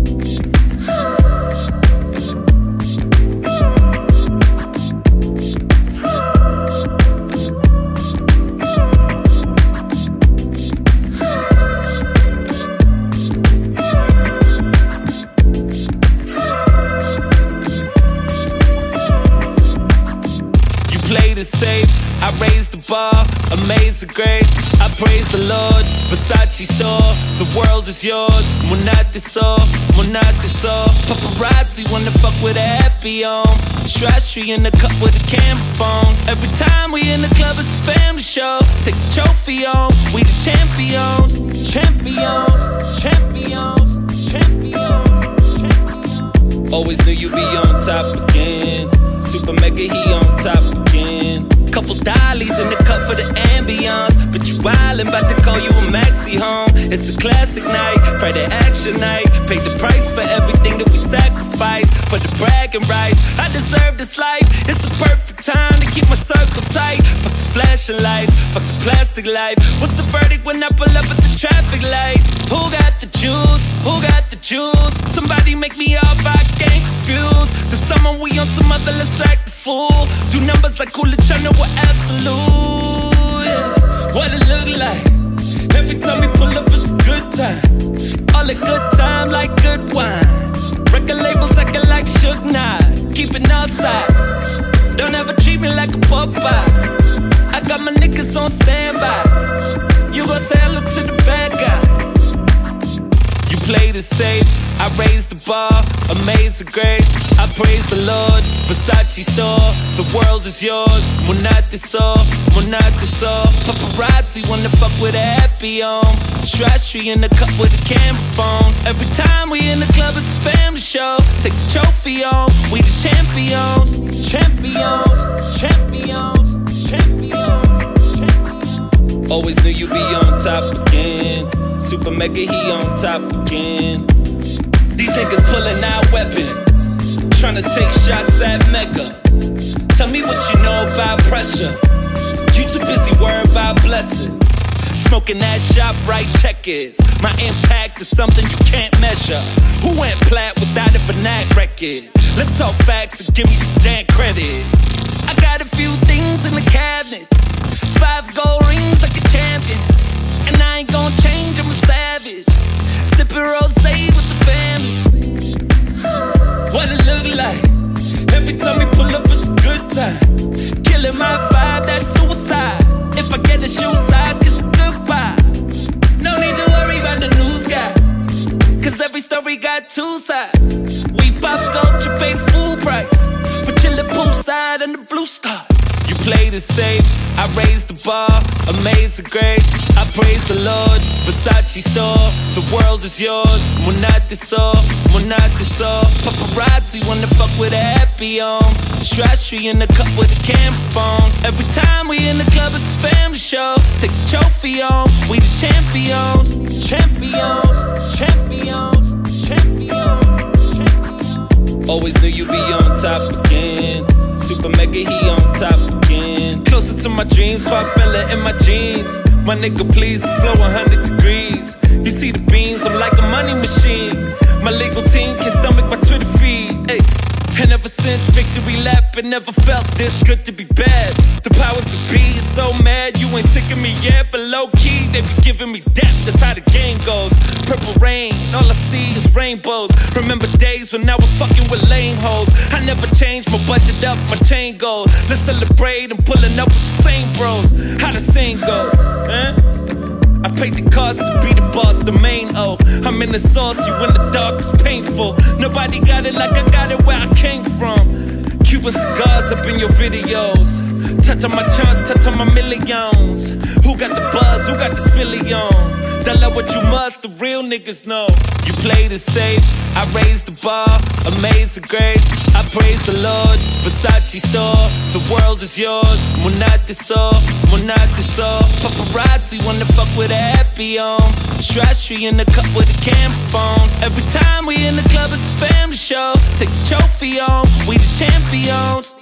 Played it safe, I raised the bar, amazing grace. I praise the Lord, Versace store. The world is yours, Monate so, Monate so. Paparazzi wanna fuck with a happy on. Trashy in the cup with a camera phone. Every time we in the club it's a family show. Take the trophy on, we the champions. Champions, champions, champions, champions. Always knew you'd be on top again. Super mega, he on top again. Couple dollies in the cup for the ambiance. But you wildin', bout to call you a maxi home. It's a classic night, Friday action night. Paid the price for everything that we sacrificed. For the bragging rights, I deserve this life. It's a perfect time to keep my circle tight. Fuck the flashing lights, fuck the plastic life. What's the verdict when I pull up at the traffic light? Who got the juice? Who got the juice? Somebody make me off, I can't confuse. The summer we on some other, let's act the fool. Do numbers like Coolidge, I know we're absolute. Yeah. What it look like? Every time we pull up, it's a good time. All a good time like good wine. Record labels acting like Suge Knight. Keep it outside. Don't ever treat me like a Popeye. I got my niggas on standby. You gon' say hello to the bad guy. You played it safe, I raised the bar, amazing grace. I praise the Lord, Versace store. The world is yours, Monate so, Monate so. Paparazzi wanna fuck with a happy on. Trashy in the cup with a camera phone. Every time we in the club it's a family show. Take the trophy on, we the champions. Champions, champions, champions, champions. Always knew you'd be on top again. Super mega, he on top again. These niggas pulling out weapons, tryna take shots at Mega. Tell me what you know about pressure. You too busy worried about blessings. Smoking that shop right checkers. My impact is something you can't measure. Who went plat without a Fnac record? Let's talk facts and give me some damn credit. I got a few things in the cabinet. 5 gold rings like a champion. And I ain't gon' change, I'm a savage. Sippin' rosé with the family. What it look like? Every time we pull up, it's a good time. Killing my vibe, that's suicide. If I get the shoe size, kiss a goodbye. No need to worry about the news guy, cause every story got 2 sides. We pop culture, paid full price for chillin' poolside and the blue stars. You played it safe, I raised the bar, amazing grace. I praise the Lord, Versace store. The world is yours, Monate so, Monate so. Paparazzi wanna fuck with a happy on. Trashy in the cup with a camera phone. Every time we in the club it's a family show. Take the trophy on, we the champions. Champions, champions, champions, champions. Always knew you'd be on top again. Super mega, he on top again. Closer to my dreams, Barbella in my jeans. My nigga, please, the flow 100 degrees. You see the beams, I'm like a money machine. My legal team can stomach my Twitter feed. Ay. And ever since victory lap, it never felt this good to be bad. The powers that be is so mad, you ain't sick of me yet. But low key, they be giving me depth, that's how the game goes. Purple rain, all I see is rainbows. Remember days when I was fucking with lame hoes. I never changed, my budget up, my chain gold. Let's celebrate, I'm pulling up with the same bros. How the saying goes, I paid the cost to be the boss, the main O. I'm in the sauce, you in the dark, it's painful. Nobody got it like I got it where I came from. Cuban cigars up in your videos. Touch on my charts, touch on my millions. Who got the buzz, who got the spillion? Tell her what you must, the real niggas know. You played it safe, I raised the bar, amazing grace. I praise the Lord, Versace store. The world is yours, Monate so, Monate so. Paparazzi wanna fuck with a happy on. Trashy in the cup with a camera phone. Every time we in the club it's a family show. Take the trophy on, we the champions.